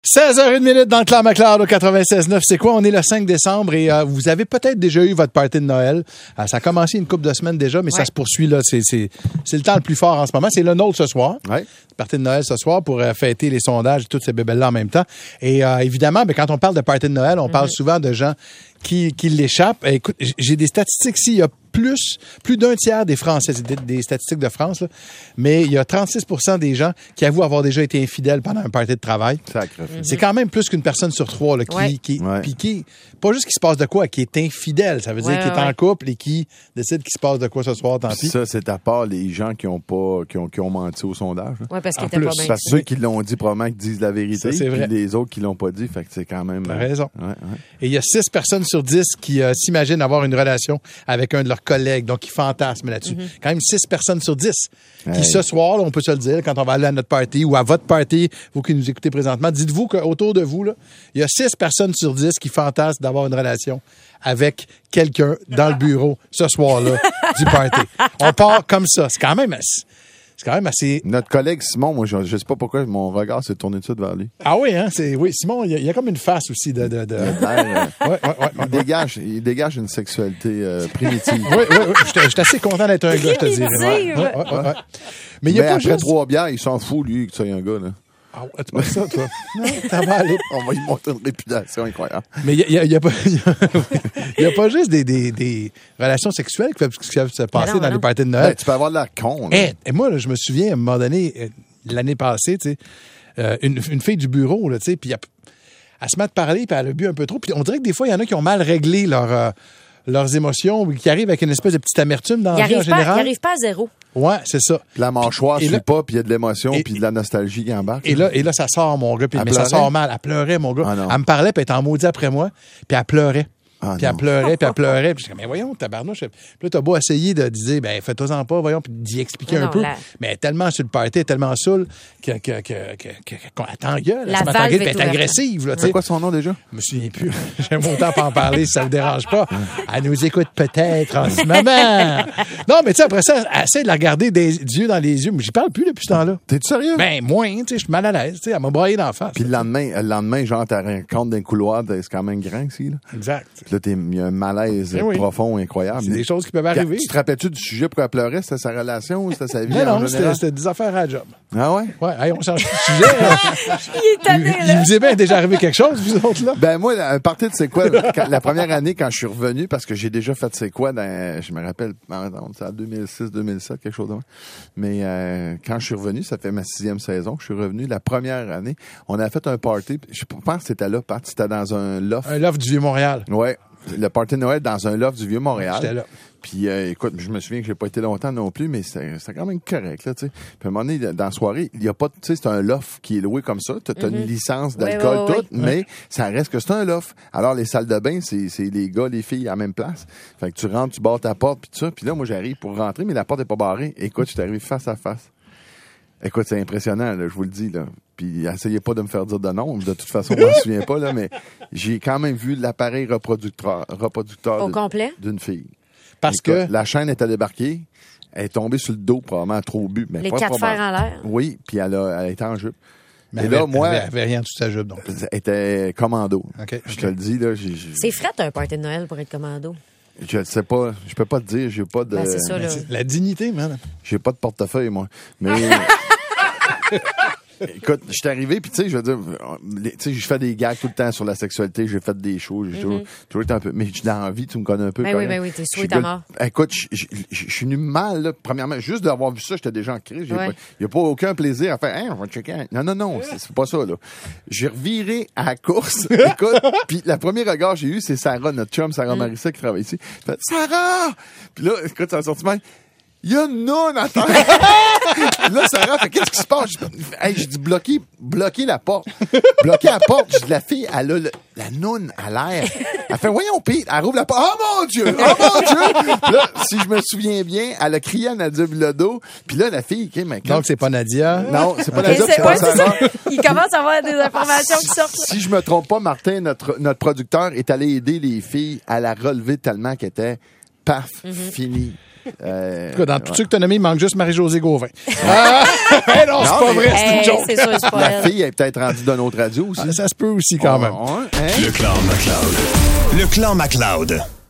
16h01 dans le Clan McLeod au 96.9. C'est quoi? On est le 5 décembre et vous avez peut-être déjà eu votre party de Noël. Ça a commencé une couple de semaines déjà, mais ça se poursuit là. C'est le temps le plus fort en ce moment. C'est le nôtre ce soir. Ouais. Party de Noël ce soir pour fêter les sondages et toutes ces bébelles-là en même temps. Et évidemment, quand on parle de party de Noël, on parle souvent de gens qui l'échappent. Écoute, j'ai des statistiques ici. Il y a plus d'un tiers des Français, c'est des statistiques de France, là, mais il y a 36% des gens qui avouent avoir déjà été infidèles pendant un party de travail. C'est quand même plus qu'une personne sur trois là, qui pas juste qu'il se passe de quoi, qui est infidèle. Ça veut dire qu'il est en couple et qui décide qu'il se passe de quoi ce soir, tant pis. Ça, c'est à part les gens qui ont menti au sondage. Oui, parce qu'ils étaient pas bien. Parce que ceux qui l'ont dit, probablement qu'ils disent la vérité. Ça, c'est vrai. Puis les autres qui l'ont pas dit, fait que c'est quand même... T'as raison. Ouais. Et il y a 6 personnes sur 10 qui s'imaginent avoir une relation avec un de leurs collègues, donc qui fantasment là-dessus. Quand même 6 personnes sur 10 qui, ce soir, là, on peut se le dire, quand on va aller à notre party ou à votre party, vous qui nous écoutez présentement, dites-vous qu'autour de vous, là, il y a 6 personnes sur 10 qui fantasment d'avoir une relation avec quelqu'un dans le bureau ce soir-là du party. On part comme ça. C'est quand même assez... Notre collègue Simon, moi, je sais pas pourquoi mon regard s'est tourné tout vers lui. Ah oui, hein? Oui, Simon, il y a comme une face aussi de... Il dégage une sexualité primitive. Oui. Je suis assez content d'être un gars, je te dirais. Ouais. Mais il y a pas après juste... 3 bières, il s'en fout, lui, que tu sois un gars, là. Ah ouais, tu vois ça, toi? Non, ça va aller. On va lui montrer une réputation incroyable. Mais il y a pas juste des relations sexuelles qui peuvent se passer dans les parties de Noël. Ben, tu peux avoir de la con. Et moi, là, je me souviens, à un moment donné, l'année passée, tu sais, une fille du bureau, là, tu sais, puis elle se met à te parler, puis elle a bu un peu trop. Puis on dirait que des fois, il y en a qui ont mal réglé leurs émotions, ou qui arrivent avec une espèce de petite amertume dans la vie en général. Ils n'arrivent pas à zéro. Ouais, c'est ça. Puis la mâchoire ne suit pas, puis il y a de l'émotion, puis de la nostalgie qui embarque. Et là, ça sort, mon gars. Mais ça sort mal. Elle pleurait, mon gars. Elle me parlait, puis elle était en maudit après moi, puis elle pleurait. Puis elle pleurait. Puis je disais, mais voyons, tabarnouche. Puis là, t'as beau essayer de dire, ben, fais-toi-en pas, voyons, puis d'y expliquer un peu. Mais elle est tellement sur le party, elle est tellement saoule qu'on t'engueule. La valve elle est est agressive, là, tu sais. C'est quoi son nom déjà? Je me souviens plus. J'aime autant pas en parler si ça le dérange pas. Elle nous écoute peut-être en ce moment. Non, mais tu sais, après ça, elle essaie de la regarder des yeux dans les yeux. Mais j'y parle plus depuis ce temps-là. T'es-tu sérieux? Ben, moins, tu sais, je suis mal à l'aise. Tu sais, elle m'a broyé d'en face. Puis le lendemain, genre, t'as rencontre d'un couloir, c'est quand même grand ici, là. Exact. Là, il y a un malaise profond, incroyable. C'est des choses qui peuvent arriver. Tu te rappelles-tu du sujet pourquoi elle pleurait? C'était sa relation ou c'était sa vie? Non, c'était des affaires à la job. Ah ouais? Ouais, hey, on change de sujet. Il est tanné, là. Il vous est bien déjà arrivé quelque chose, vous autres, là? Ben, moi, un party de C'est quoi? La première année, quand je suis revenu, parce que j'ai déjà fait C'est quoi je me rappelle, c'est en 2006, 2007, quelque chose de même. Mais quand je suis revenu, ça fait ma 6e saison que je suis revenu. La première année, on a fait un party. Je pense que c'était là, Pat. C'était dans un loft. Un loft du Vieux-Montréal. Ouais. Le party de Noël dans un loft du Vieux-Montréal. J'étais là. Puis, écoute, je me souviens que j'ai pas été longtemps non plus, mais c'était quand même correct, là, tu sais. Puis, à un moment donné, dans la soirée, il y a pas, tu sais, c'est un loft qui est loué comme ça. T'as une licence d'alcool, tout, mais ça reste que c'est un loft. Alors, les salles de bain, c'est les gars, les filles à la même place. Fait que tu rentres, tu barres ta porte, puis tout ça. Puis là, moi, j'arrive pour rentrer, mais la porte est pas barrée. Écoute, je suis arrivé face à face. Écoute, c'est impressionnant, là, je vous le dis, là. Puis, essayez pas de me faire dire de non. De toute façon, je m'en souviens pas, là, mais j'ai quand même vu l'appareil reproducteur au complet d'une fille. Parce écoute, que... la chaîne était débarquée. Elle est tombée sur le dos, probablement trop bu. Mais les pas 4 fers en l'air. Oui, puis elle était en jupe. Mais elle avait rien sous sa jupe, donc. Elle était commando. Okay. Je te le dis, là. C'est frais, un party de Noël pour être commando. Je ne sais pas. Je peux pas te dire. J'ai pas de. Ben, c'est ça, là. La dignité, man. J'ai pas de portefeuille, moi. Mais. Écoute, je suis arrivé, puis tu sais, je veux dire, tu sais, je fais des gags tout le temps sur la sexualité, j'ai fait des shows, j'ai toujours été un peu, mais dans la vie, tu me connais un peu. Ben oui, t'es sweet à mort. Écoute, je suis venu mal, là, premièrement, juste d'avoir vu ça, j'étais déjà en crise, il n'y a pas aucun plaisir à faire, hein, on va checker. Non, c'est pas ça, là. J'ai reviré à la course, écoute, puis la première regard que j'ai eu, c'est Sarah, notre chum, Sarah Marissa, qui travaille ici. Fait, Sarah! Puis là, écoute, ça a sorti même. Il y a une noune à terre. Là, Sarah fait, qu'est-ce qui se passe? Je dis, bloquer la porte. Bloquer la porte. Je dis, la fille, elle a la noune à l'air. Elle fait, voyons, pis, elle rouvre la porte. Oh mon Dieu! Là, si je me souviens bien, elle a crié à Nadia Bilodeau. Puis là, la fille, OK, mais donc, c'est pas Nadia. Non, c'est pas Nadia, c'est pas Sarah. Il commence à avoir des informations qui sortent. Si je me trompe pas, Martin, notre producteur, est allé aider les filles à la relever tellement qu'elle était paf, finie. En tout cas, dans tous ceux que tu as nommés, il manque juste Marie-Josée Gauvin. Non, c'est pas vrai, c'est une joke. C'est sûr, c'est pas La elle. fille est peut-être rendue d'une autre radio aussi. Ça se peut aussi quand même. Ouais, hein? Le Clan McLeod. Le Clan McLeod.